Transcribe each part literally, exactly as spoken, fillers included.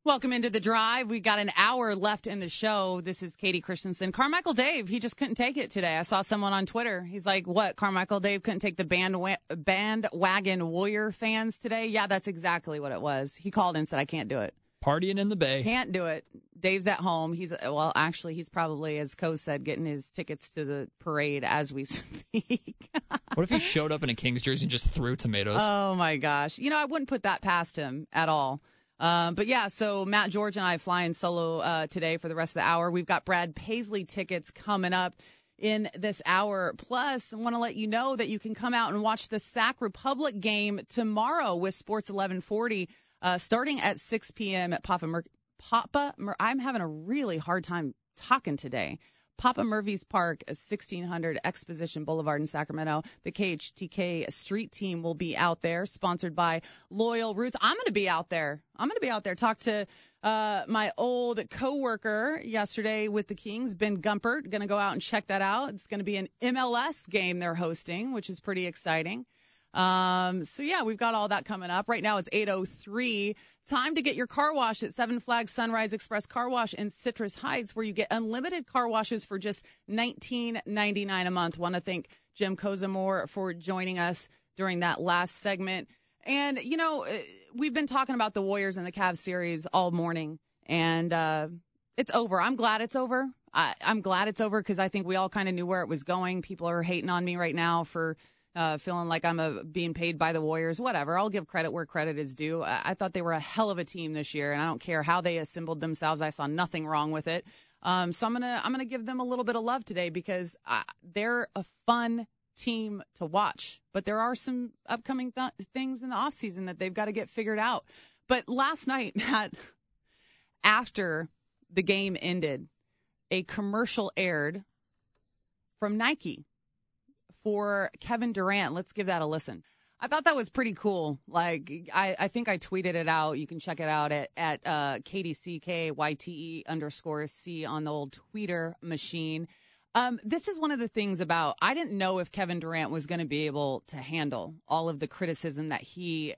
Welcome into The Drive. We got an hour left in the show. This is Katie Christensen. Carmichael Dave, he just couldn't take it today. I saw someone on Twitter. He's like, what, Carmichael Dave couldn't take the band wa- bandwagon Warrior fans today? Yeah, that's exactly what it was. He called and said, I can't do it. Partying in the Bay. Can't do it. Dave's at home. He's, well, actually, he's probably, as Co said, getting his tickets to the parade as we speak. What if he showed up in a Kings jersey and just threw tomatoes? Oh, my gosh. You know, I wouldn't put that past him at all. Um, but yeah, so Matt George and I flying solo uh, today for the rest of the hour. We've got Brad Paisley tickets coming up in this hour. Plus, I want to let you know that you can come out and watch the Sac Republic game tomorrow with Sports eleven forty, uh, starting at six p.m. at Papa Mur- Papa. Mur- I'm having a really hard time talking today. Papa Murphy's Park, sixteen hundred Exposition Boulevard in Sacramento. The K H T K street team will be out there, sponsored by Loyal Roots. I'm going to be out there. I'm going to be out there. Talk to uh, my old coworker yesterday with the Kings, Ben Gumpert. Going to go out and check that out. It's going to be an M L S game they're hosting, which is pretty exciting. Um, so, yeah, we've got all that coming up. Right now it's eight oh three. Time to get your car wash at Seven Flags Sunrise Express Car Wash in Citrus Heights, where you get unlimited car washes for just nineteen ninety-nine a month. Want to thank Jim Kozamore for joining us during that last segment. And, you know, we've been talking about the Warriors and the Cavs series all morning, and uh, it's over. I'm glad it's over. I, I'm glad it's over because I think we all kind of knew where it was going. People are hating on me right now for Uh, feeling like I'm a, being paid by the Warriors, whatever. I'll give credit where credit is due. I, I thought they were a hell of a team this year, and I don't care how they assembled themselves. I saw nothing wrong with it. Um, so I'm gonna I'm gonna give them a little bit of love today because uh, they're a fun team to watch. But there are some upcoming th- things in the offseason that they've got to get figured out. But last night, Matt, after the game ended, a commercial aired from Nike for Kevin Durant. Let's give that a listen. I thought that was pretty cool. Like, I, I think I tweeted it out. You can check it out at, at uh, K D C K Y T E underscore C on the old tweeter machine. Um, this is one of the things about, I didn't know if Kevin Durant was going to be able to handle all of the criticism that he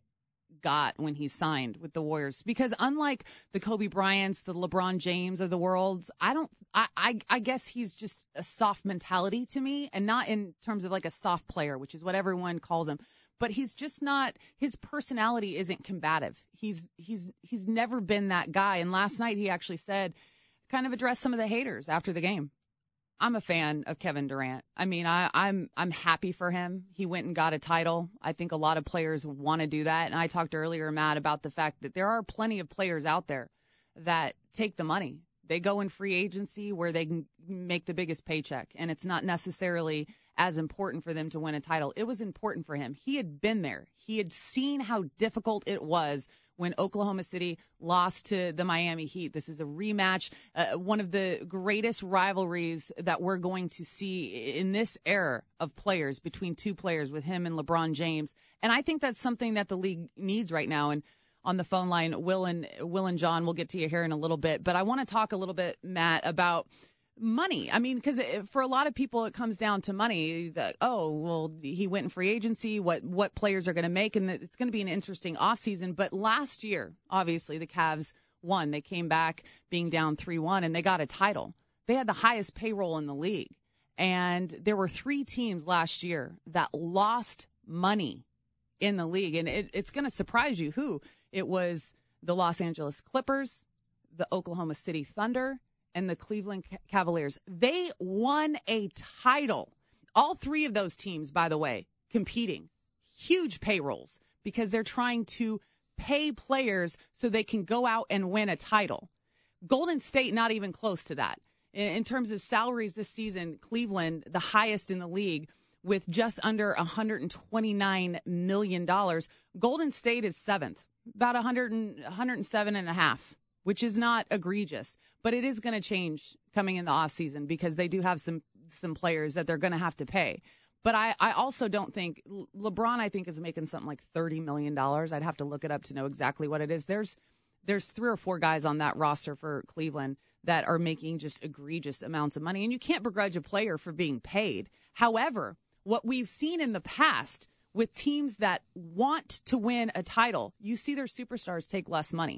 got when he signed with the Warriors, because unlike the Kobe Bryants, the LeBron James of the world, I don't, I, I, I guess he's just a soft mentality to me, and not in terms of like a soft player, which is what everyone calls him, but he's just not, his personality isn't combative. He's, he's, he's never been that guy. And last night he actually said, kind of addressed some of the haters after the game. I'm a fan of Kevin Durant. I mean, I, I'm I'm happy for him. He went and got a title. I think a lot of players want to do that. And I talked earlier, Matt, about the fact that there are plenty of players out there that take the money. They go in free agency where they can make the biggest paycheck. And it's not necessarily as important for them to win a title. It was important for him. He had been there. He had seen how difficult it was when Oklahoma City lost to the Miami Heat. This is a rematch, uh, one of the greatest rivalries that we're going to see in this era of players, between two players, with him and LeBron James. And I think that's something that the league needs right now. And on the phone line, Will and Will and John, we'll get to you here in a little bit. But I want to talk a little bit, Matt, about money. I mean, because for a lot of people, it comes down to money. That, oh, well, he went in free agency. What what players are going to make? And it's going to be an interesting offseason. But last year, obviously, the Cavs won. They came back being down three one, and they got a title. They had the highest payroll in the league. And there were three teams last year that lost money in the league. And it, it's going to surprise you who. It was the Los Angeles Clippers, the Oklahoma City Thunder, and the Cleveland Cavaliers. They won a title. All three of those teams, by the way, competing. Huge payrolls because they're trying to pay players so they can go out and win a title. Golden State, not even close to that. In terms of salaries this season, Cleveland, the highest in the league, with just under one hundred twenty-nine million dollars. Golden State is seventh, about one hundred, one hundred seven and a half, which is not egregious. But it is going to change coming in the offseason because they do have some some players that they're going to have to pay. But I, I also don't think LeBron, I think, is making something like thirty million dollars. I'd have to look it up to know exactly what it is. There's there's three or four guys on that roster for Cleveland that are making just egregious amounts of money. And you can't begrudge a player for being paid. However, what we've seen in the past with teams that want to win a title, you see their superstars take less money.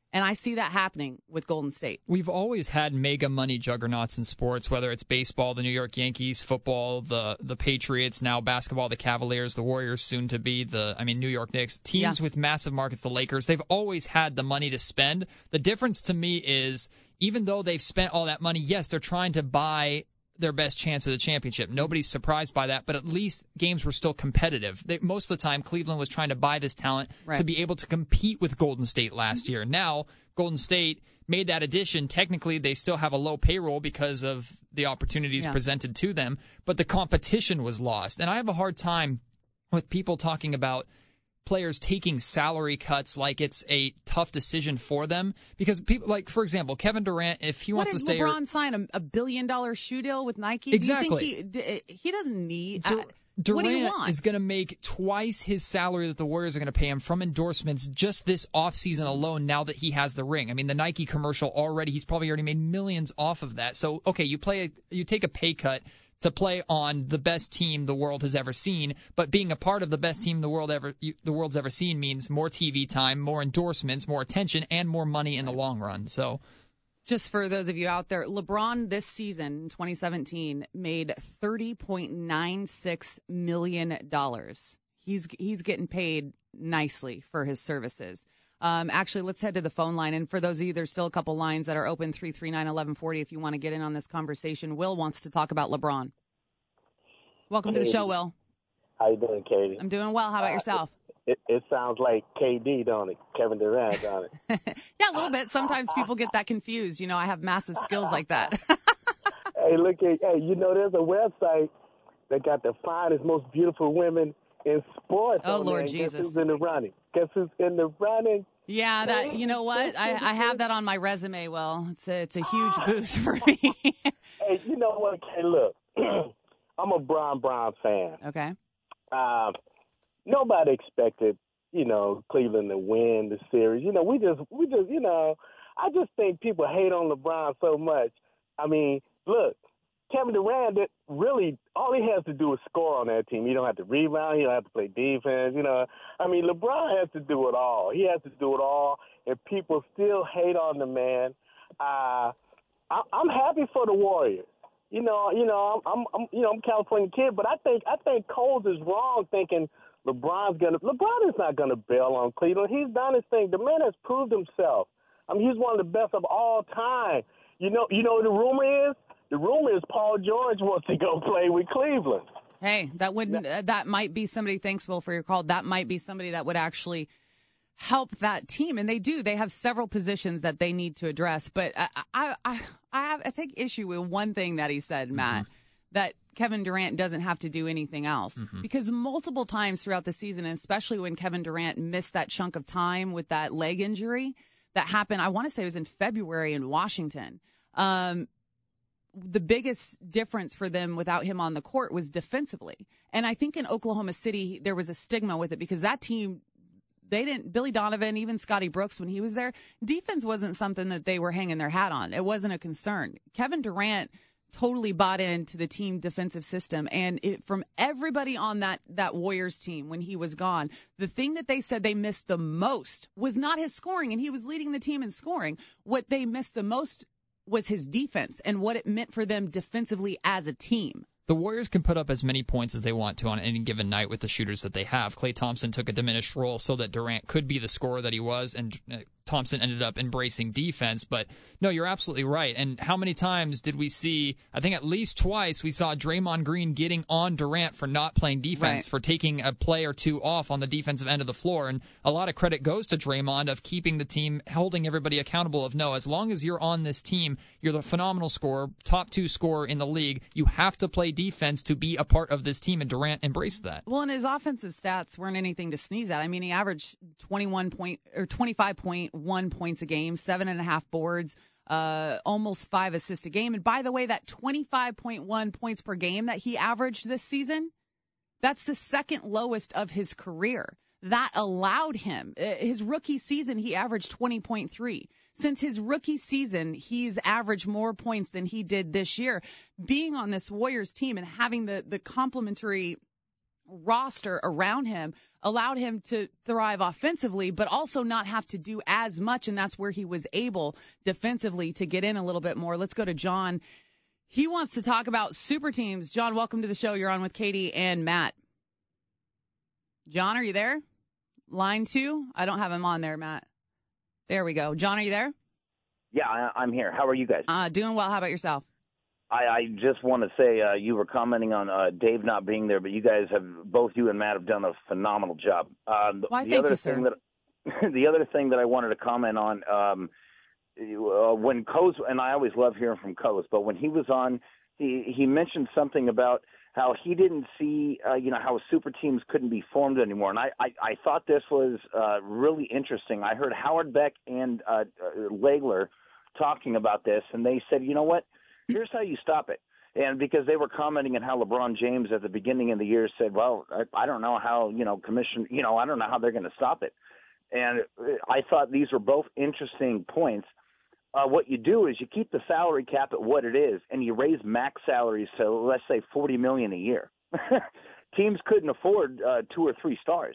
And I see that happening with Golden State. We've always had mega money juggernauts in sports, whether it's baseball, the New York Yankees, football, the the Patriots, now basketball, the Cavaliers, the Warriors, soon to be the, I mean, New York Knicks. Teams Yeah. with massive markets, the Lakers, they've always had the money to spend. The difference to me is, even though they've spent all that money, yes, they're trying to buy their best chance of the championship. Nobody's surprised by that, but at least games were still competitive. They, most of the time, Cleveland was trying to buy this talent Right. to be able to compete with Golden State last year. Now, Golden State made that addition. Technically, they still have a low payroll because of the opportunities Yeah. presented to them, but the competition was lost. And I have a hard time with people talking about players taking salary cuts like it's a tough decision for them, because people, like, for example, Kevin Durant, if he What wants did to stay, LeBron sign a, a billion dollar shoe deal with Nike? Exactly. Do you think he, d- he doesn't need. Dur- uh, Durant what do you want? is going to make twice his salary that the Warriors are going to pay him from endorsements just this offseason alone, now that he has the ring. I mean, the Nike commercial already, he's probably already made millions off of that. So, okay, you play, you take a pay cut to play on the best team the world has ever seen, but being a part of the best team the world ever you, the world's ever seen means more T V time, more endorsements, more attention, and more money in the long run. So, Just for those of you out there, LeBron this season, in twenty seventeen, made thirty point nine six million dollars. He's he's getting paid nicely for his services. Um, actually, let's head to the phone line. And for those of you, there's still a couple lines that are open, three three nine, eleven forty, if you want to get in on this conversation. Will wants to talk about LeBron. Welcome to the show, Will. How you doing, Katie? I'm doing well. How about yourself? It, it sounds like K D, don't it? Kevin Durant, don't it? Yeah, a little bit. Sometimes people get that confused. You know, I have massive skills like that. Hey, look at hey, you know, there's a website that got the finest, most beautiful women in sports. Oh, on Lord there. Jesus. Guess who's in the running? Guess who's in the running? Yeah, that you know what? I, I have that on my resume, Will. It's a, it's a huge boost for me. Hey, you know what? Hey, look, I'm a Bron Bron fan. Okay. Um, nobody expected, you know, Cleveland to win the series. You know, we just, we just, you know, I just think people hate on LeBron so much. I mean, look, Kevin Durant, that really, all he has to do is score on that team. He don't have to rebound. He don't have to play defense. You know, I mean, LeBron has to do it all. He has to do it all, and people still hate on the man. Uh, I, I'm happy for the Warriors. You know, you know, I'm, I'm, I'm, you know, I'm a California kid, but I think, I think Coles is wrong thinking LeBron's gonna. LeBron is not gonna bail on Cleveland. He's done his thing. The man has proved himself. I mean, he's one of the best of all time. You know, you know what the rumor is? The rumor is Paul George wants to go play with Cleveland. Hey, that wouldn't. Uh, that might be somebody. Thanks, Will, for your call. That might be somebody that would actually help that team, and they do. They have several positions that they need to address. But I, I, I, I, have, I take issue with one thing that he said, Matt, mm-hmm. that Kevin Durant doesn't have to do anything else, mm-hmm. because multiple times throughout the season, and especially when Kevin Durant missed that chunk of time with that leg injury that happened, I want to say it was in February in Washington. Um, the biggest difference for them without him on the court was defensively. And I think in Oklahoma City, there was a stigma with it because that team, they didn't, Billy Donovan, even Scotty Brooks, when he was there, defense wasn't something that they were hanging their hat on. It wasn't a concern. Kevin Durant totally bought into the team defensive system. And it, from everybody on that, that Warriors team when he was gone, the thing that they said they missed the most was not his scoring, and he was leading the team in scoring. What they missed the most was his defense and what it meant for them defensively as a team. The Warriors can put up as many points as they want to on any given night with the shooters that they have. Klay Thompson took a diminished role so that Durant could be the scorer that he was, and Thompson ended up embracing defense. But no, you're absolutely right. And how many times did we see, I think at least twice, we saw Draymond Green getting on Durant for not playing defense, right. for taking a play or two off on the defensive end of the floor. And a lot of credit goes to Draymond of keeping the team, holding everybody accountable of, no, as long as you're on this team, you're the phenomenal scorer, top two scorer in the league. You have to play defense to be a part of this team, and Durant embraced that. Well, and his offensive stats weren't anything to sneeze at. I mean, he averaged twenty-one point or twenty-five point one points a game, seven and a half boards, uh, almost five assists a game. And by the way, that twenty-five point one points per game that he averaged this season, that's the second lowest of his career. That allowed him, his rookie season, he averaged twenty point three. Since his rookie season, he's averaged more points than he did this year. Being on this Warriors team and having the, the complementary roster around him allowed him to thrive offensively, but also not have to do as much. And that's where he was able defensively to get in a little bit more. Let's go to John. He wants to talk about super teams. John, welcome to the show. You're on with Katie and Matt. John, are you there? Line two? I don't have him on there, Matt. There we go. John, are you there? Yeah, I, I'm here. How are you guys? Uh, doing well. How about yourself? I, I just want to say uh, you were commenting on uh, Dave not being there, but you guys have, both you and Matt have done a phenomenal job. Um, Why, the thank other you, thing sir. That, the other thing that I wanted to comment on, um, uh, when Coase, and I always love hearing from Coase, but when he was on, he, he mentioned something about how he didn't see, uh, you know, how super teams couldn't be formed anymore. And I, I, I thought this was uh, really interesting. I heard Howard Beck and uh, uh, Legler talking about this, and they said, you know what? Here's how you stop it. And because they were commenting on how LeBron James at the beginning of the year said, well, I, I don't know how, you know, commission, you know, I don't know how they're going to stop it. And I thought these were both interesting points. Uh, what you do is you keep the salary cap at what it is, and you raise max salaries to, let's say, forty million dollars a year. Teams couldn't afford uh, two or three stars.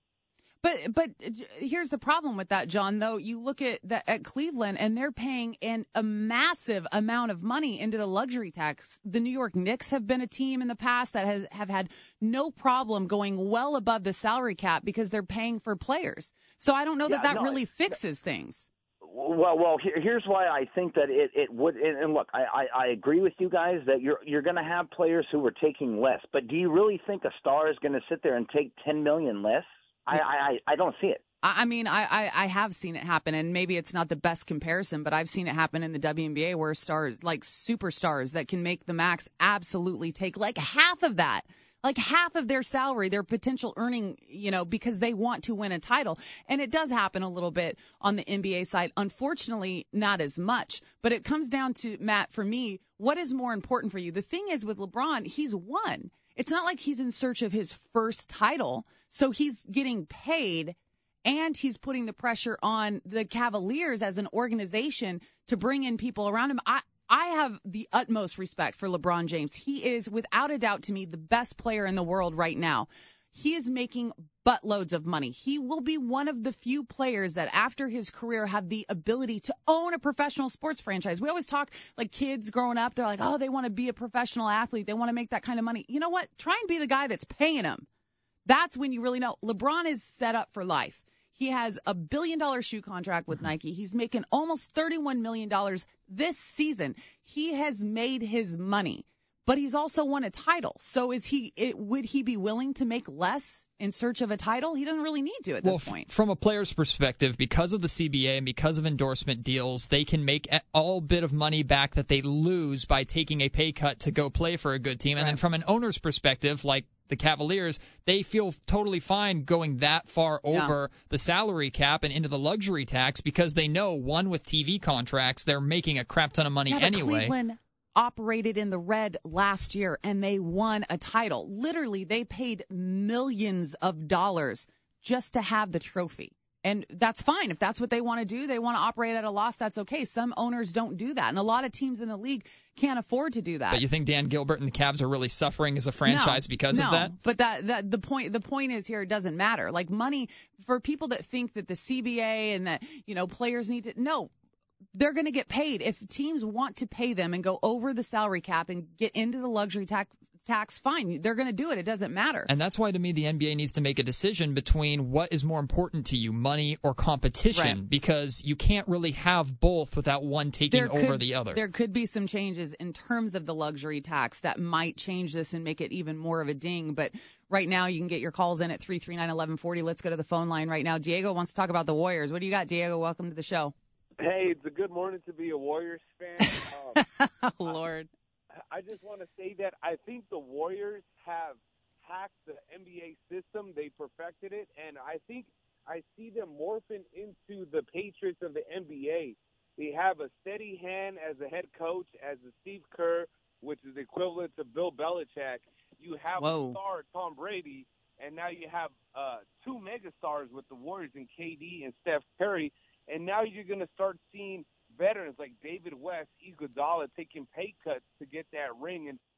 But but here's the problem with that, John, though. You look at the, at Cleveland, and they're paying an, a massive amount of money into the luxury tax. The New York Knicks have been a team in the past that has have had no problem going well above the salary cap because they're paying for players. So I don't know that Yeah, that no, really it- fixes things. Well, well, here, here's why I think that it, it would. And, and look, I, I, I agree with you guys that you're you're going to have players who are taking less. But do you really think a star is going to sit there and take ten million less? I, I, I don't see it. I I mean, I, I, I have seen it happen, and maybe it's not the best comparison, but I've seen it happen in the W N B A where stars, like superstars that can make the max, absolutely take like half of that, like half of their salary, their potential earning, you know, because they want to win a title. And it does happen a little bit on the N B A side. Unfortunately, not as much. But it comes down to, Matt, for me, what is more important for you? The thing is with LeBron, he's won. It's not like he's in search of his first title. So he's getting paid, and he's putting the pressure on the Cavaliers as an organization to bring in people around him. I, I have the utmost respect for LeBron James. He is, without a doubt, to me, the best player in the world right now. He is making buttloads of money. He will be one of the few players that after his career have the ability to own a professional sports franchise. We always talk like kids growing up. They're like, oh, they want to be a professional athlete. They want to make that kind of money. You know what? Try and be the guy that's paying them. That's when you really know. LeBron is set up for life. He has a billion dollar shoe contract with Nike. He's making almost thirty-one million dollars this season. He has made his money, but he's also won a title. So is he, it, would he be willing to make less in search of a title? He doesn't really need to at well, this point. F- from a player's perspective, because of the C B A and because of endorsement deals, they can make a- all bit of money back that they lose by taking a pay cut to go play for a good team. And Right. then from an owner's perspective, like the Cavaliers, they feel totally fine going that far over yeah. the salary cap and into the luxury tax because they know, one, with T V contracts, they're making a crap ton of money yeah, anyway. Cleveland operated in the red last year, and they won a title. Literally, they paid millions of dollars just to have the trophy. And that's fine. If that's what they want to do, they want to operate at a loss, that's okay. Some owners don't do that. And a lot of teams in the league can't afford to do that. But you think Dan Gilbert and the Cavs are really suffering as a franchise no, because no, of that? But that, that the point the point is here, it doesn't matter. Like money, for people that think that the C B A and that, you know, players need to, no, they're going to get paid. If teams want to pay them and go over the salary cap and get into the luxury tax, tax fine, they're going to do it. It doesn't matter. And that's why, to me, the N B A needs to make a decision between what is more important to you, money or competition, right. because you can't really have both without one taking there over could, the other. There could be some changes in terms of the luxury tax that might change this and make it even more of a ding. But right now, you can get your calls in at three three nine, one one four zero. Let's go to the phone line right now. Diego wants to talk about the Warriors. What do you got, Diego? Welcome to the show. Hey, it's a good morning to be a Warriors fan. Um, oh, Lord. I, I just want to say that I think the Warriors have hacked the N B A system. They perfected it, and I think I see them morphing into the Patriots of the N B A. They have a steady hand as a head coach, as a Steve Kerr, which is equivalent to Bill Belichick. You have Whoa. a star, Tom Brady, and now you have uh, two megastars with the Warriors in K D and Steph Curry. And now you're going to start seeing veterans like David West, Iguodala taking pay cuts to get that ring. And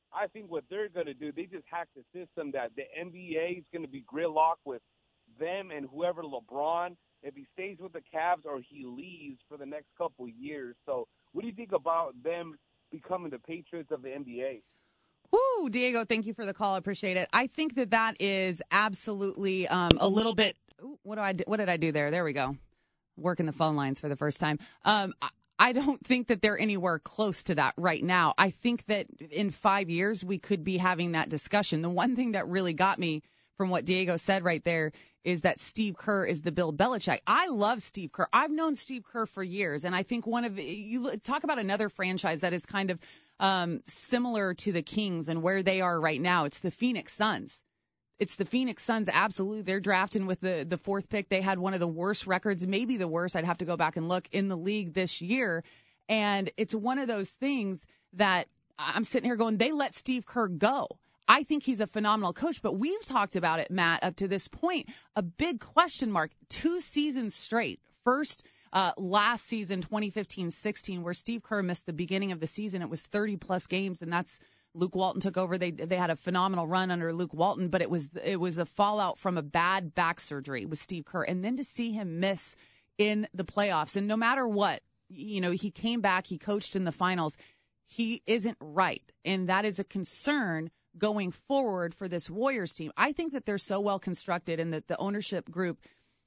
I think what they're going to do, they just hack the system that the N B A is going to be gridlocked with them and whoever LeBron, if he stays with the Cavs or he leaves for the next couple of years. So what do you think about them becoming the Patriots of the N B A? Woo, Diego, thank you for the call. I appreciate it. I think that that is absolutely um, a little bit. Ooh, what do I do? What did I do there? There we go. Working the phone lines for the first time. Um, I, I don't think that they're anywhere close to that right now. I think that in five years we could be having that discussion. The one thing that really got me from what Diego said right there is that Steve Kerr is the Bill Belichick. I love Steve Kerr. I've known Steve Kerr for years, and I think one of you talk about another franchise that is kind of um, similar to the Kings and where they are right now. It's the Phoenix Suns. It's the Phoenix Suns, absolutely. They're drafting with the, the fourth pick. They had one of the worst records, maybe the worst. I'd have to go back and look in the league this year. And it's one of those things that I'm sitting here going, they let Steve Kerr go. I think he's a phenomenal coach, but we've talked about it, Matt, up to this point. A big question mark, two seasons straight. First, uh, last season, twenty fifteen sixteen, where Steve Kerr missed the beginning of the season. It was thirty plus games, and that's Luke Walton took over. They they had a phenomenal run under Luke Walton, but it was it was a fallout from a bad back surgery with Steve Kerr. And then to see him miss in the playoffs, and no matter what, you know, he came back, he coached in the finals. He isn't right, and that is a concern going forward for this Warriors team. I think that they're so well constructed, and that the ownership group,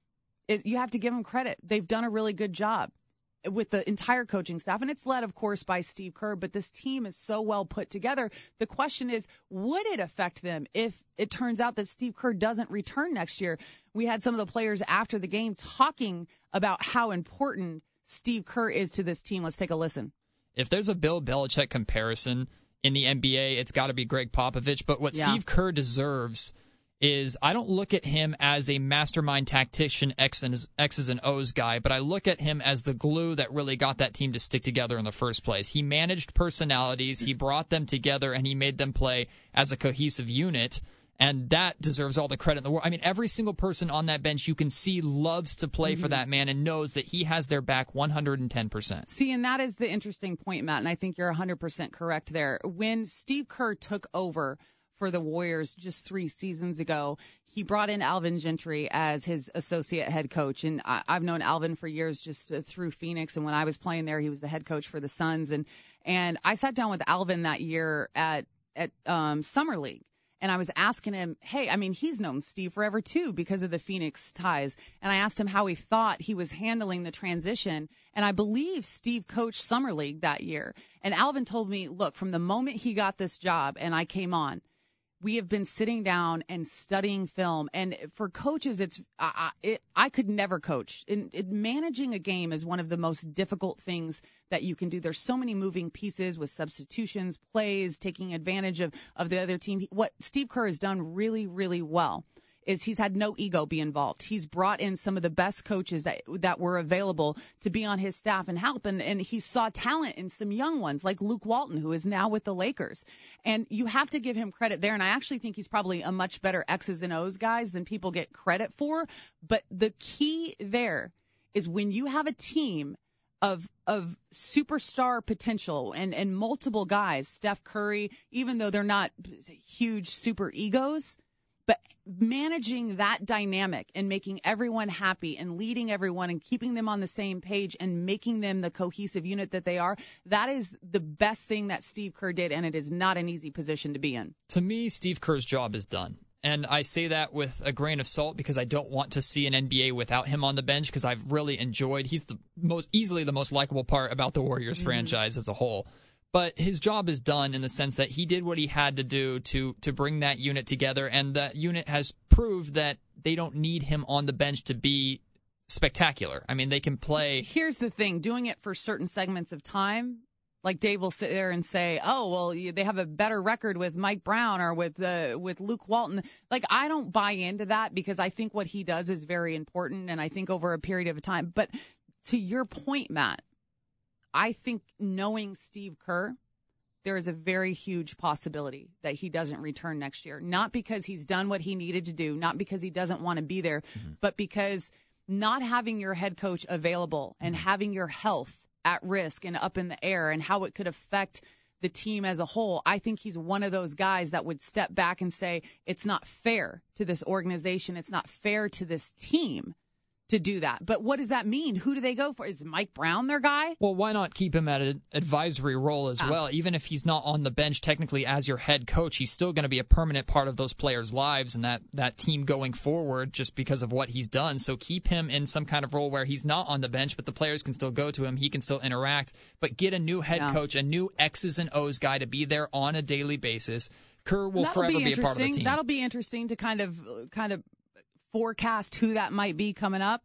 is, you have to give them credit. They've done a really good job with the entire coaching staff, and it's led, of course, by Steve Kerr, but this team is so well put together. The question is, would it affect them if it turns out that Steve Kerr doesn't return next year? We had some of the players after the game talking about how important Steve Kerr is to this team. Let's take a listen. If there's a Bill Belichick comparison in the N B A, it's got to be Greg Popovich, but what Yeah. Steve Kerr deserves is, I don't look at him as a mastermind tactician, X's, X's and O's guy, but I look at him as the glue that really got that team to stick together in the first place. He managed personalities, he brought them together, and he made them play as a cohesive unit, and that deserves all the credit in the world. I mean, every single person on that bench you can see loves to play mm-hmm. for that man and knows that he has their back one hundred ten percent. See, and that is the interesting point, Matt, and I think you're one hundred percent correct there. When Steve Kerr took over for the Warriors just three seasons ago, he brought in Alvin Gentry as his associate head coach. And I, I've known Alvin for years just uh, through Phoenix. And when I was playing there, he was the head coach for the Suns. And and I sat down with Alvin that year at, at um, Summer League. And I was asking him, hey, I mean, he's known Steve forever, too, because of the Phoenix ties. And I asked him how he thought he was handling the transition. And I believe Steve coached Summer League that year. And Alvin told me, look, from the moment he got this job and I came on, we have been sitting down and studying film. And for coaches, it's I, it, I could never coach. In, in managing a game is one of the most difficult things that you can do. There's so many moving pieces with substitutions, plays, taking advantage of, of the other team. What Steve Kerr has done really, really well is he's had no ego be involved. He's brought in some of the best coaches that that were available to be on his staff and help. And, and he saw talent in some young ones like Luke Walton, who is now with the Lakers. And you have to give him credit there. And I actually think he's probably a much better X's and O's guys than people get credit for. But the key there is when you have a team of of superstar potential and, and multiple guys, Steph Curry, even though they're not huge super egos, but managing that dynamic and making everyone happy and leading everyone and keeping them on the same page and making them the cohesive unit that they are, that is the best thing that Steve Kerr did, and it is not an easy position to be in. To me, Steve Kerr's job is done. And I say that with a grain of salt because I don't want to see an N B A without him on the bench because I've really enjoyed, he's the most easily the most likable part about the Warriors mm-hmm. franchise as a whole. But his job is done in the sense that he did what he had to do to to bring that unit together, and that unit has proved that they don't need him on the bench to be spectacular. I mean, they can play. Here's the thing, doing it for certain segments of time, like Dave will sit there and say, oh, well, they have a better record with Mike Brown or with uh, with Luke Walton. Like, I don't buy into that because I think what he does is very important, and I think over a period of time. But to your point, Matt, I think knowing Steve Kerr, there is a very huge possibility that he doesn't return next year. Not because he's done what he needed to do, not because he doesn't want to be there, mm-hmm. but because not having your head coach available and having your health at risk and up in the air and how it could affect the team as a whole. I think he's one of those guys that would step back and say, it's not fair to this organization. It's not fair to this team to do that. But what does that mean? Who do they go for? Is Mike Brown their guy? Well, why not keep him at an advisory role as Ah. well? Even if he's not on the bench technically as your head coach, he's still going to be a permanent part of those players' lives and that, that team going forward just because of what he's done. So keep him in some kind of role where he's not on the bench, but the players can still go to him. He can still interact, but get a new head Yeah. coach, a new X's and O's guy to be there on a daily basis. Kerr will That'll forever be be a part of the interesting. team. That'll be interesting to kind of kind of forecast who that might be coming up.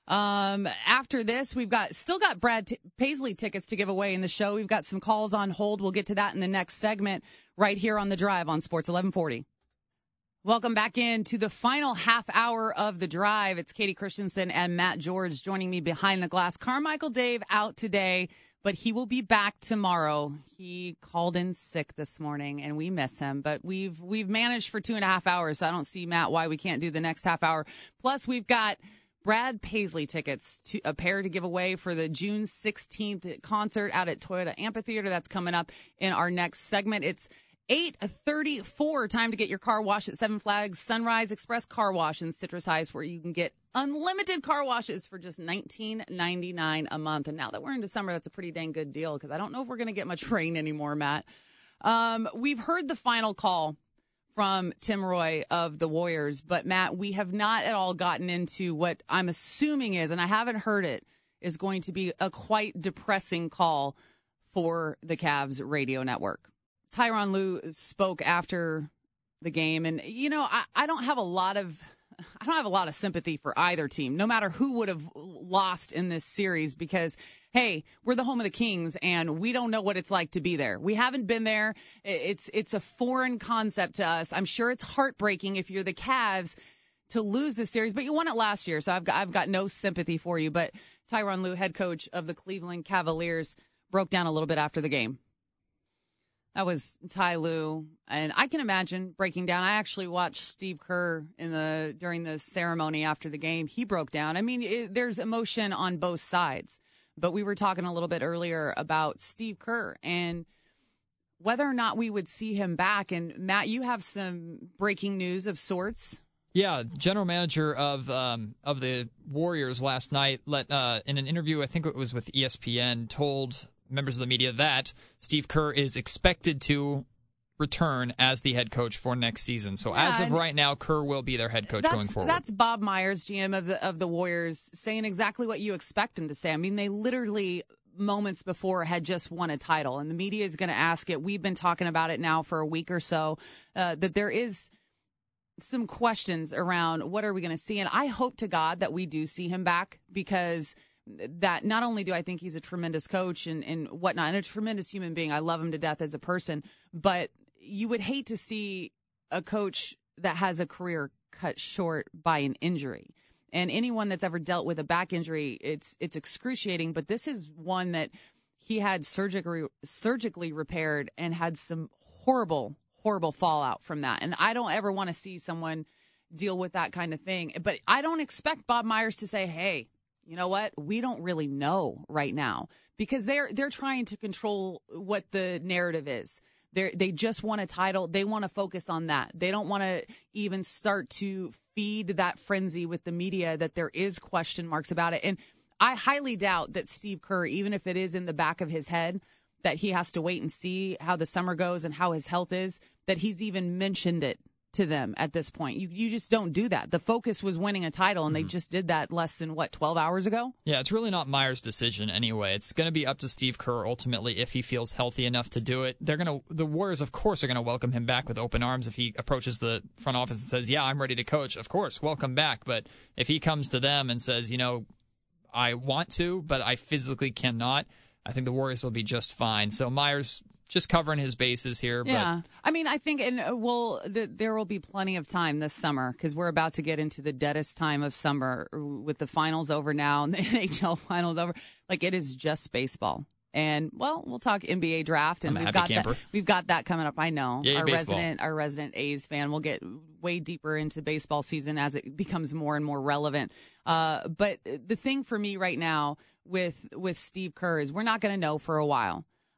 Um, after this, we've got still got Brad T- Paisley tickets to give away in the show. We've got some calls on hold. We'll get to that in the next segment right here on The Drive on Sports eleven forty. Welcome back in to the final half hour of The Drive. It's Katie Christensen and Matt George joining me behind the glass. Carmichael Dave out today, but he will be back tomorrow. He called in sick this morning, and we miss him. But we've we've managed for two and a half hours, so I don't see, Matt, why we can't do the next half hour. Plus, we've got Brad Paisley tickets, to a pair to give away for the June sixteenth concert out at Toyota Amphitheater. That's coming up in our next segment. It's eight thirty-four. Time to get your car washed at Seven Flags Sunrise Express Car Wash in Citrus Heights, where you can get unlimited car washes for just nineteen ninety-nine a month. And now that we're into summer, that's a pretty dang good deal because I don't know if we're going to get much rain anymore, Matt. Um, we've heard the final call from Tim Roy of the Warriors, but Matt, we have not at all gotten into what I'm assuming is, and I haven't heard it, is going to be a quite depressing call for the Cavs radio network. Tyronn Lue spoke after the game, and you know, I, I don't have a lot of I don't have a lot of sympathy for either team, no matter who would have lost in this series, because hey, we're the home of the Kings and we don't know what it's like to be there. We haven't been there. It's it's a foreign concept to us. I'm sure it's heartbreaking if you're the Cavs to lose this series, but you won it last year, so I've got I've got no sympathy for you. But Tyronn Lue, head coach of the Cleveland Cavaliers, broke down a little bit after the game. That was Ty Lue, and I can imagine breaking down. I actually watched Steve Kerr in the during the ceremony after the game. He broke down. I mean, it, there's emotion on both sides, but we were talking a little bit earlier about Steve Kerr and whether or not we would see him back. And Matt, you have some breaking news of sorts. Yeah, general manager of um, of the Warriors last night let uh, in an interview, I think it was with E S P N, told members of the media that Steve Kerr is expected to return as the head coach for next season. So Yeah, as of and right now, Kerr will be their head coach that's, going forward. That's Bob Myers, G M of the of the Warriors, saying exactly what you expect him to say. I mean, they literally moments before had just won a title, and the media is going to ask it. We've been talking about it now for a week or so, uh, that there is some questions around what are we going to see. And I hope to God that we do see him back, because that not only do I think he's a tremendous coach and, and whatnot, and a tremendous human being, I love him to death as a person, but you would hate to see a coach that has a career cut short by an injury. And anyone that's ever dealt with a back injury, it's it's excruciating, but this is one that he had surgically surgically repaired and had some horrible, horrible fallout from that. And I don't ever want to see someone deal with that kind of thing. But I don't expect Bob Myers to say, hey, you know what? We don't really know right now, because they're they're trying to control what the narrative is. They they just want a title. They want to focus on that. They don't want to even start to feed that frenzy with the media that there is question marks about it. And I highly doubt that Steve Kerr, even if it is in the back of his head that he has to wait and see how the summer goes and how his health is, that he's even mentioned it to them at this point. You you just don't do that. The focus was winning a title, and they just did that less than, what, twelve hours ago? Yeah, it's really not Myers' decision anyway. It's going to be up to Steve Kerr ultimately if he feels healthy enough to do it. They're going to the Warriors, of course, are going to welcome him back with open arms if he approaches the front office and says, "Yeah, I'm ready to coach." Of course, welcome back. But if he comes to them and says, "You know, I want to, but I physically cannot," I think the Warriors will be just fine. So Myers just covering his bases here. Yeah. But I mean, I think, and uh, well, the, there will be plenty of time this summer, because we're about to get into the deadest time of summer with the finals over now and the N H L finals over. Like, it is just baseball. And, well, we'll talk N B A draft, and I'm a we've happy got camper. that. We've got that coming up. I know. Yay, our baseball. resident, our resident A's fan. We'll get way deeper into baseball season as it becomes more and more relevant. Uh, but the thing for me right now with with Steve Kerr is we're not going to know for a while.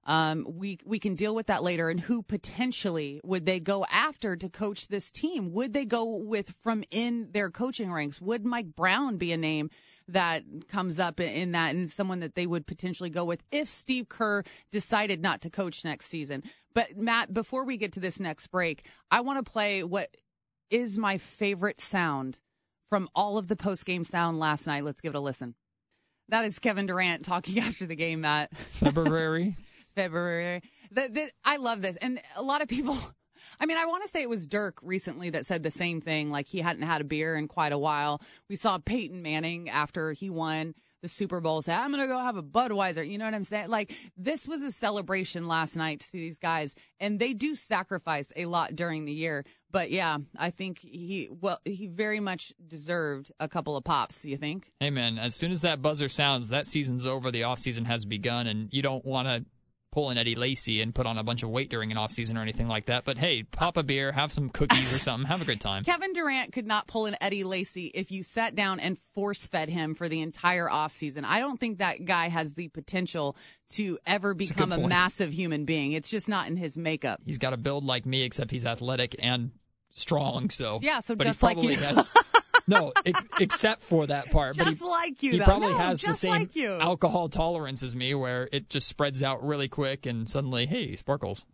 Um, we we can deal with that later. And who potentially would they go after to coach this team? Would they go with from in their coaching ranks? Would Mike Brown be a name that comes up in that and someone that they would potentially go with if Steve Kerr decided not to coach next season? But Matt, before we get to this next break, I want to play what is my favorite sound from all of the post-game sound last night. Let's give it a listen. That is Kevin Durant talking after the game, Matt. February. February. The, the, I love this. And a lot of people, I mean, I want to say it was Dirk recently that said the same thing, like he hadn't had a beer in quite a while. We saw Peyton Manning after he won the Super Bowl say, I'm going to go have a Budweiser. You know what I'm saying? Like, this was a celebration last night to see these guys, and they do sacrifice a lot during the year. But, yeah, I think he, well, he very much deserved a couple of pops, you think? Hey, man, as soon as that buzzer sounds, that season's over, the offseason has begun, and you don't want to pull an Eddie Lacy and put on a bunch of weight during an offseason or anything like that. But, hey, pop a beer, have some cookies or something, have a good time. Kevin Durant could not pull an Eddie Lacy if you sat down and force-fed him for the entire offseason. I don't think that guy has the potential to ever become a, a massive human being. It's just not in his makeup. He's got a build like me, except he's athletic and strong. So yeah, so but just he like you. Has, no, ex- except for that part. Just but he, like you. He though. probably no, has just the same like you. alcohol tolerance as me, where it just spreads out really quick, and suddenly, hey, sparkles.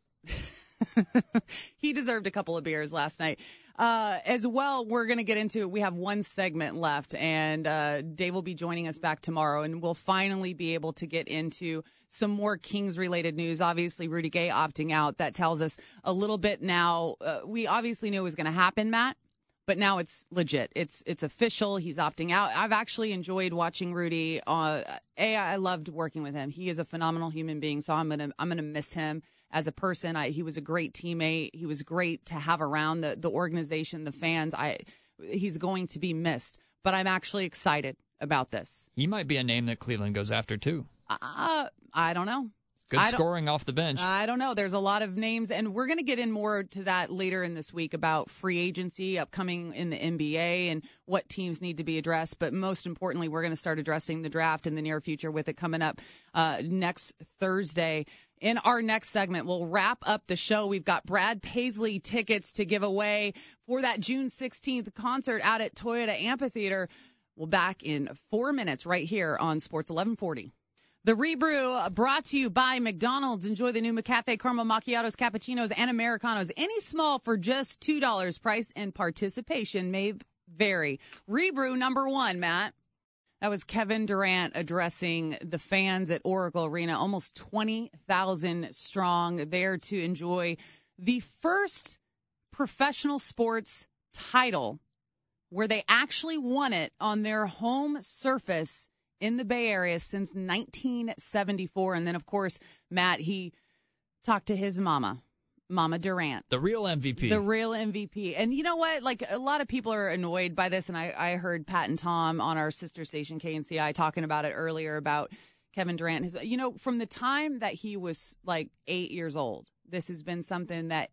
He deserved a couple of beers last night. Uh, as well, we're going to get into, we have one segment left, and uh, Dave will be joining us back tomorrow, and we'll finally be able to get into some more Kings-related news. Obviously, Rudy Gay opting out. That tells us a little bit now. Uh, we obviously knew it was going to happen, Matt, but now it's legit. It's it's official. He's opting out. I've actually enjoyed watching Rudy. Uh, A, I loved working with him. He is a phenomenal human being, so I'm gonna I'm gonna miss him as a person. I, he was a great teammate. He was great to have around the the organization, the fans. I he's going to be missed, but I'm actually excited about this. He might be a name that Cleveland goes after too. Uh, I don't know. Good scoring off the bench. I don't know. There's a lot of names, and we're going to get in more to that later in this week about free agency upcoming in the N B A and what teams need to be addressed. But most importantly, we're going to start addressing the draft in the near future with it coming up uh, next Thursday. In our next segment, we'll wrap up the show. We've got Brad Paisley tickets to give away for that June sixteenth concert out at Toyota Amphitheater. We'll back in four minutes right here on Sports eleven forty. The Rebrew brought to you by McDonald's. Enjoy the new McCafe Caramel Macchiatos, Cappuccinos, and Americanos. Any small for just two dollars. Price and participation may vary. Rebrew number one, Matt. That was Kevin Durant addressing the fans at Oracle Arena, almost twenty thousand strong, there to enjoy the first professional sports title where they actually won it on their home surface in the Bay Area since nineteen seventy-four. And then, of course, Matt, he talked to his mama, Mama Durant. The real M V P. The real M V P. And you know what? Like, a lot of people are annoyed by this, and I, I heard Pat and Tom on our sister station, K N C I, talking about it earlier about Kevin Durant. His, you know, from the time that he was, like, eight years old, this has been something that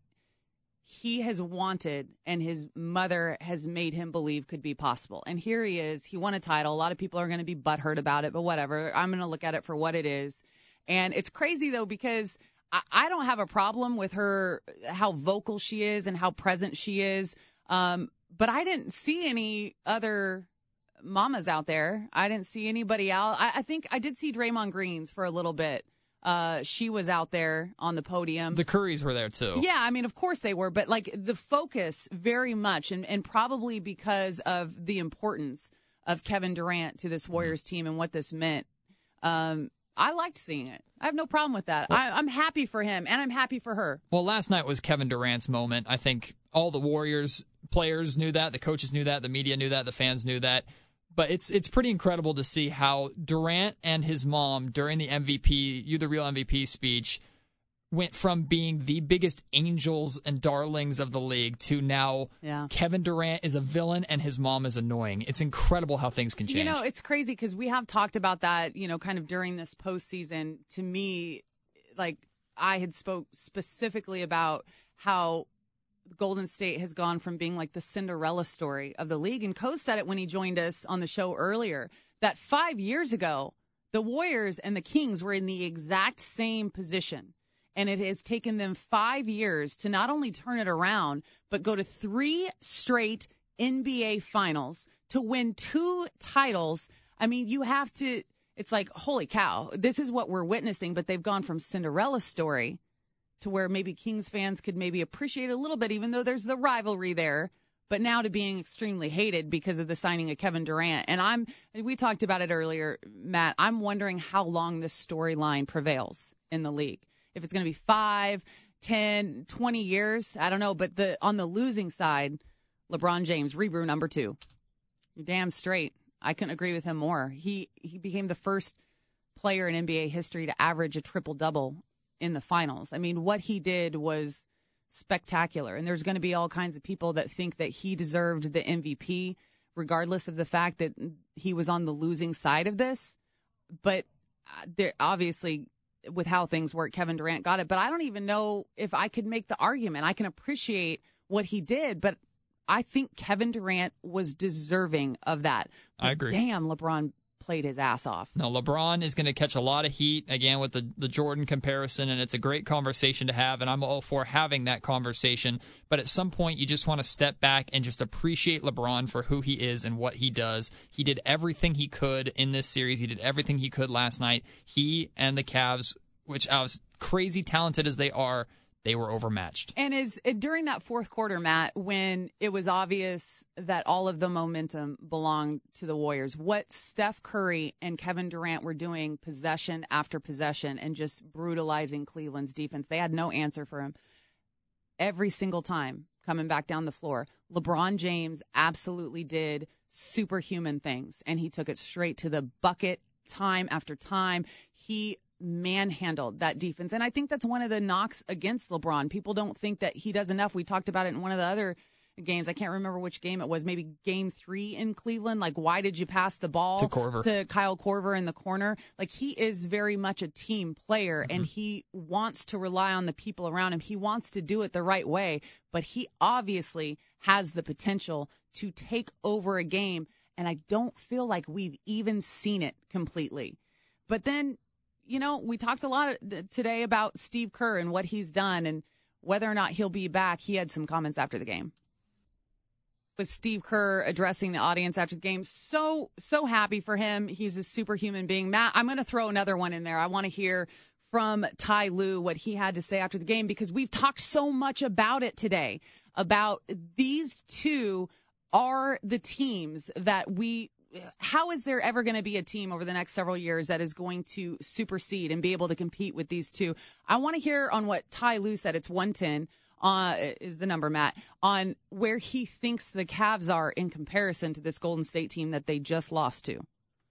he has wanted and his mother has made him believe could be possible. And here he is. He won a title. A lot of people are going to be butthurt about it, but whatever. I'm going to look at it for what it is. And it's crazy, though, because I, I don't have a problem with her, how vocal she is and how present she is. Um, but I didn't see any other mamas out there. I didn't see anybody out. I, I think I did see Draymond Greens for a little bit. Uh, she was out there on the podium. The Currys were there, too. Yeah, I mean, of course they were. But, like, the focus very much, and, and probably because of the importance of Kevin Durant to this Warriors team and what this meant, um, I liked seeing it. I have no problem with that. Well, I, I'm happy for him, and I'm happy for her. Well, last night was Kevin Durant's moment. I think all the Warriors players knew that. The coaches knew that. The media knew that. The fans knew that. But it's it's pretty incredible to see how Durant and his mom, during the M V P, You the Real M V P speech, went from being the biggest angels and darlings of the league to now yeah. Kevin Durant is a villain and his mom is annoying. It's incredible how things can change. You know, it's crazy because we have talked about that, you know, kind of during this postseason. To me, like, I had spoke specifically about how Golden State has gone from being like the Cinderella story of the league. And Coase said it when he joined us on the show earlier, that five years ago, The Warriors and the Kings were in the exact same position, and it has taken them five years to not only turn it around, but go to three straight N B A finals, to win two titles. I mean, you have to, it's like, holy cow, this is what we're witnessing, but they've gone from Cinderella story to where maybe Kings fans could maybe appreciate a little bit, even though there's the rivalry there, but now to being extremely hated because of the signing of Kevin Durant. And I'm, we talked about it earlier, Matt, I'm wondering how long this storyline prevails in the league. If it's going to be five, ten, twenty years, I don't know. But the on the losing side, LeBron James, Rebrew number two. You're damn straight. I couldn't agree with him more. He he became the first player in N B A history to average a triple-double in the finals. I mean, what he did was spectacular. And there's going to be all kinds of people that think that he deserved the M V P, regardless of the fact that he was on the losing side of this. But there, obviously, with how things work, Kevin Durant got it. But I don't even know if I could make the argument. I can appreciate what he did, but I think Kevin Durant was deserving of that. But I agree. Damn, LeBron played his ass off. No, LeBron is going to catch a lot of heat, again, with the, the Jordan comparison, and it's a great conversation to have, and I'm all for having that conversation. But at some point, you just want to step back and just appreciate LeBron for who he is and what he does. He did everything he could in this series. He did everything he could last night. He and the Cavs, which as crazy talented as they are, they were overmatched. And is during that fourth quarter, Matt, when it was obvious that all of the momentum belonged to the Warriors, what Steph Curry and Kevin Durant were doing possession after possession and just brutalizing Cleveland's defense, they had no answer for him. Every single time coming back down the floor, LeBron James absolutely did superhuman things, and he took it straight to the bucket time after time. He manhandled that defense. And I think that's one of the knocks against LeBron. People don't think that he does enough. We talked about it in one of the other games. I can't remember which game it was, maybe game three in Cleveland. Like, why did you pass the ball to, Korver. to Kyle Korver in the corner? Like, he is very much a team player, Mm-hmm. and he wants to rely on the people around him. He wants to do it the right way, but he obviously has the potential to take over a game, and I don't feel like we've even seen it completely. But then, you know, we talked a lot today about Steve Kerr and what he's done and whether or not he'll be back. He had some comments after the game. With Steve Kerr addressing the audience after the game, so, so happy for him. He's a superhuman being. Matt, I'm going to throw another one in there. I want to hear from Ty Lue what he had to say after the game, because we've talked so much about it today, about these two are the teams that we how is there ever going to be a team over the next several years that is going to supersede and be able to compete with these two? I want to hear on what Ty Lue said. It's one ten uh, is the number, Matt, on where he thinks the Cavs are in comparison to this Golden State team that they just lost to.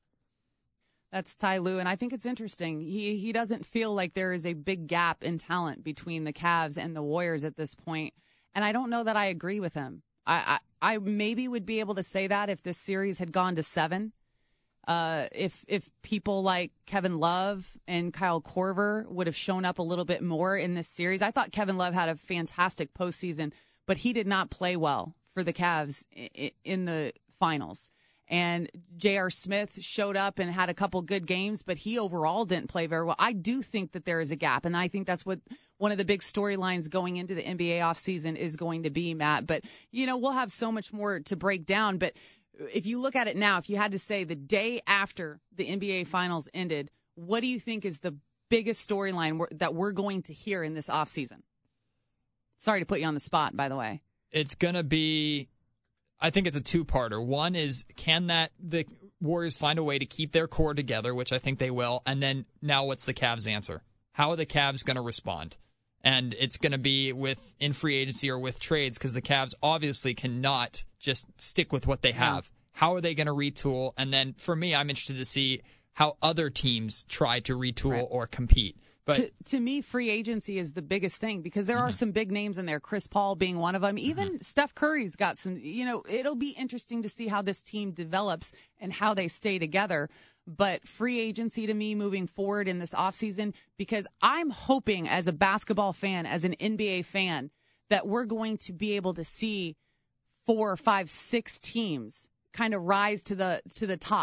That's Ty Lue, and I think it's interesting. He he doesn't feel like there is a big gap in talent between the Cavs and the Warriors at this point, and I don't know that I agree with him. I, I, I maybe would be able to say that if this series had gone to seven. Uh, if if people like Kevin Love and Kyle Korver would have shown up a little bit more in this series. I thought Kevin Love had a fantastic postseason, but he did not play well for the Cavs in, in the finals. And J R. Smith showed up and had a couple good games, but he overall didn't play very well. I do think that there is a gap, and I think that's what one of the big storylines going into the N B A offseason is going to be, Matt. But, you know, we'll have so much more to break down. But if you look at it now, if you had to say the day after the N B A Finals ended, what do you think is the biggest storyline that we're going to hear in this offseason? Sorry to put you on the spot, by the way. It's going to be... I think it's a two-parter. One is, can that the Warriors find a way to keep their core together, which I think they will, and then now what's the Cavs' answer? How are the Cavs going to respond? And it's going to be with in free agency or with trades, because the Cavs obviously cannot just stick with what they have. Yeah. How are they going to retool? And then for me, I'm interested to see how other teams try to retool right. or compete. But to, to me, free agency is the biggest thing, because there mm-hmm. are some big names in there, Chris Paul being one of them. Even mm-hmm. Steph Curry's got some, you know, it'll be interesting to see how this team develops and how they stay together. But free agency to me moving forward in this offseason, because I'm hoping as a basketball fan, as an N B A fan, that we're going to be able to see four, five, six teams kind of rise to the to the top.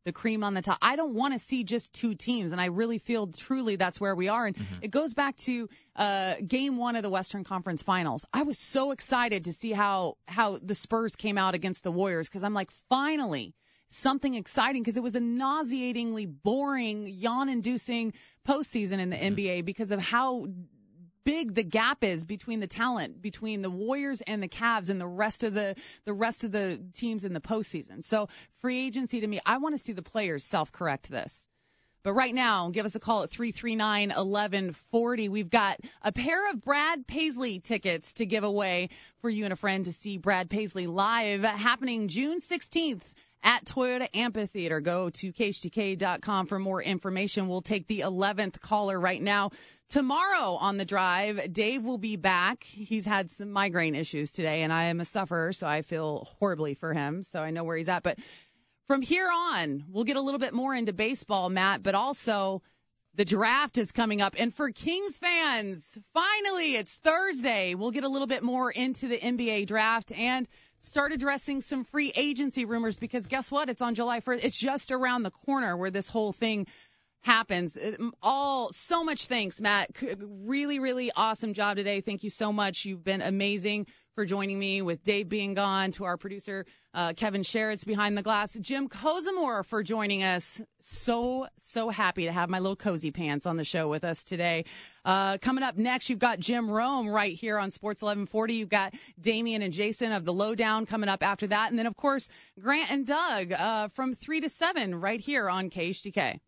the cream on the top. I don't want to see just two teams, and I really feel truly that's where we are. And mm-hmm. it goes back to uh, game one of the Western Conference Finals. I was so excited to see how how the Spurs came out against the Warriors because I'm like, finally, something exciting, because it was a nauseatingly boring, yawn-inducing postseason in the mm-hmm. N B A because of how big the gap is between the talent between the Warriors and the Cavs and the rest of the the rest of the teams in the postseason. So free agency, to me, I want to see the players self-correct this. But right now, give us a call at three three nine, one one four zero. We've got a pair of Brad Paisley tickets to give away for you and a friend to see Brad Paisley live, happening June sixteenth at Toyota Amphitheater. Go to K H T K dot com for more information. We'll take the eleventh caller right now. Tomorrow on The Drive, Dave will be back. He's had some migraine issues today, and I am a sufferer, so I feel horribly for him. So I know where he's at. But from here on, we'll get a little bit more into baseball, Matt, but also the draft is coming up. And for Kings fans, finally, it's Thursday. We'll get a little bit more into the N B A draft and start addressing some free agency rumors, because guess what? It's on July first. It's just around the corner where this whole thing happens. All so much thanks, Matt. Really, really awesome job today. Thank you so much. You've been amazing for joining me, with Dave being gone, to our producer, uh, Kevin Sherritt's behind the glass, Jim Kozimor for joining us. So, so happy to have my little cozy pants on the show with us today. Uh, coming up next, you've got Jim Rome right here on Sports eleven forty. You've got Damian and Jason of The Lowdown coming up after that. And then, of course, Grant and Doug uh, from three to seven right here on K H T K.